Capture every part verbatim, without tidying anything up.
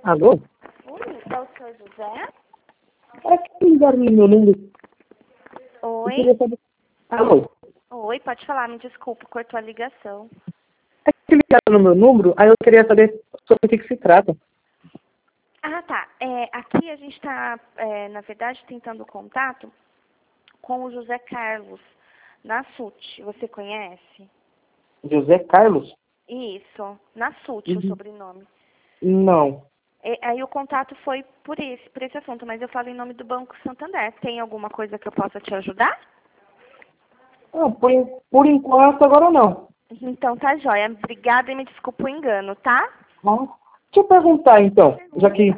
Alô? Oi, é o senhor José? É que ligaram no meu número. Eu Oi? queria saber... Alô? Oi, pode falar, me desculpe, cortou a ligação. É que ligaram no meu número, aí eu queria saber sobre o que, que se trata. Ah, tá. É, aqui a gente está, é, na verdade, tentando contato com o José Carlos, na S U T. Você conhece? José Carlos? Isso, na S U T, o Uhum. sobrenome. Não. É, aí o contato foi por esse, por esse assunto, mas eu falo em nome do Banco Santander. Tem alguma coisa que eu possa te ajudar? Ah, por, en- por enquanto, agora não. Então tá jóia. Obrigada e me desculpa o engano, tá? Ah, deixa eu perguntar, então, já que...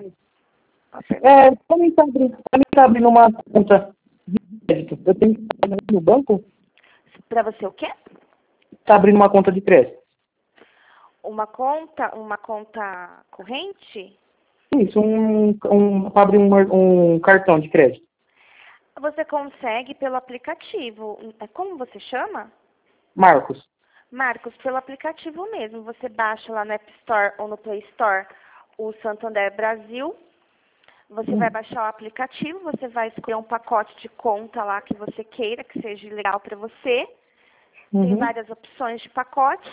É, pra mim tá abrindo, pra mim tá abrindo uma conta de crédito, eu tenho que ir no banco? Pra você o quê? Tá abrindo uma conta de crédito. Uma conta, uma conta corrente? Isso, um, um, pra abrir um, um cartão de crédito. Você consegue pelo aplicativo. É, como você chama? Marcos. Marcos, pelo aplicativo mesmo. Você baixa lá no App Store ou no Play Store o Santander Brasil. Você vai Hum. baixar o aplicativo, você vai escolher um pacote de conta lá que você queira, que seja legal para você. Tem Uhum. várias opções de pacote.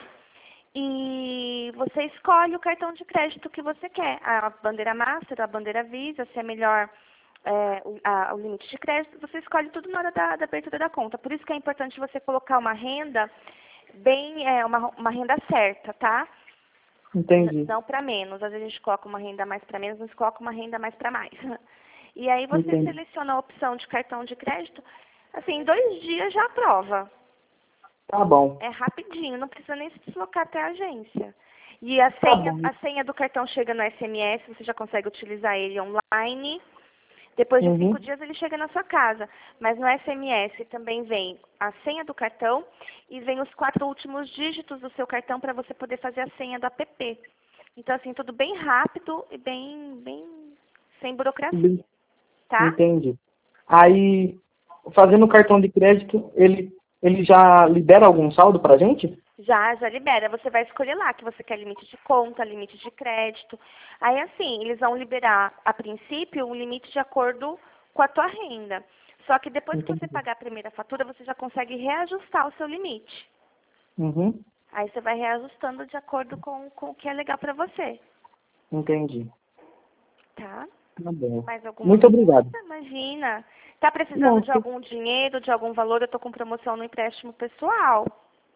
E você escolhe o cartão de crédito que você quer. A bandeira Master, a bandeira Visa, se é melhor é, o, a- o limite de crédito, você escolhe tudo na hora da, da abertura da conta. Por isso que é importante você colocar uma renda bem, é, uma, uma renda certa, tá? N- Entendi. não para menos. Às vezes a gente coloca uma renda mais para menos, mas coloca uma renda mais para mais. E aí você Entendi. seleciona a opção de cartão de crédito, assim, em dois dias já aprova. Tá bom. É rapidinho, não precisa nem se deslocar até a agência. E a Tá senha, bom. a senha do cartão chega no S M S, você já consegue utilizar ele online. Depois de Uhum. cinco dias ele chega na sua casa. Mas no S M S também vem a senha do cartão e vem os quatro últimos dígitos do seu cartão para você poder fazer a senha do app. Então, assim, tudo bem rápido e bem, bem sem burocracia, tá? Entendi. Aí, fazendo o cartão de crédito, ele, ele já libera algum saldo pra gente? Já, já libera. Você vai escolher lá que você quer limite de conta, limite de crédito. Aí, assim, eles vão liberar, a princípio, um limite de acordo com a tua renda. Só que depois que você Entendi. pagar a primeira fatura, você já consegue reajustar o seu limite. Uhum. Aí você vai reajustando de acordo com, com o que é legal para você, Entendi. tá? Tá bom. Mais alguma Muito obrigado. dúvida? Imagina. Tá precisando Não, de algum dinheiro, de algum valor? Eu tô com promoção no empréstimo pessoal.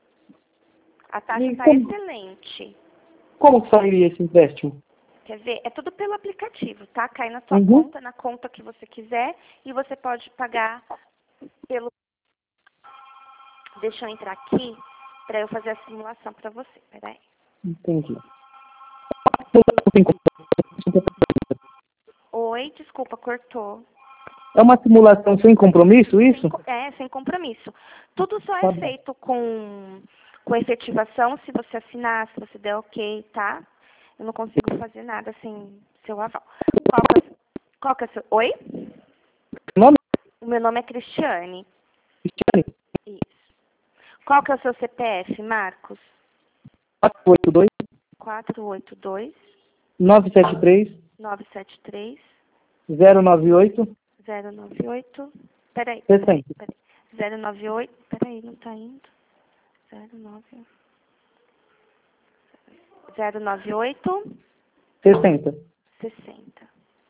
A taxa e tá como, excelente. como que sairia esse empréstimo? Quer ver? É tudo pelo aplicativo, tá? Cai na sua Uhum. conta, na conta que você quiser, e você pode pagar pelo... Deixa eu entrar aqui para eu fazer a simulação para você. Peraí. Entendi. Oi, desculpa, cortou. É uma simulação sem compromisso, Sem, isso? co- é, sem compromisso. Tudo só é Tá bom. feito com, com efetivação se você assinar, se você der ok, tá? Eu não consigo fazer nada sem seu aval. Qual que é, o- qual que é o seu... Oi? Nome? O meu nome é Cristiane. Cristiane? Isso. Qual que é o seu C P F, Marcos? quatro oito dois, quatro oito dois, nove sete três, nove sete três, zero nove oito, zero nove oito. Peraí, peraí, sessenta. peraí. zero nove oito. Peraí, não tá indo. zero nove. zero nove oito, sessenta. sessenta.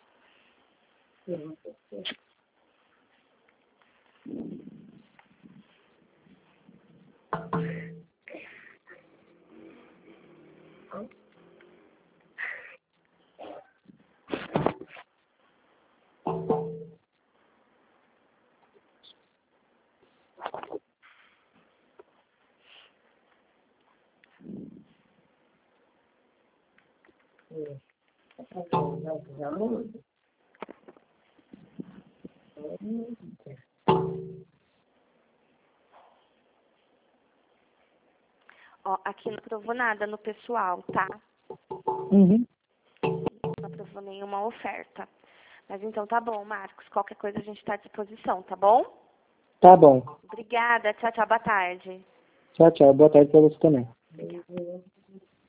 Ó, aqui não aprovou nada no pessoal, tá? Uhum. Não aprovou nenhuma oferta. Mas então tá bom, Marcos. Qualquer coisa a gente tá à disposição, tá bom? Tá bom. Obrigada. Tchau, tchau. Boa tarde. Tchau, tchau. Boa tarde pra você também.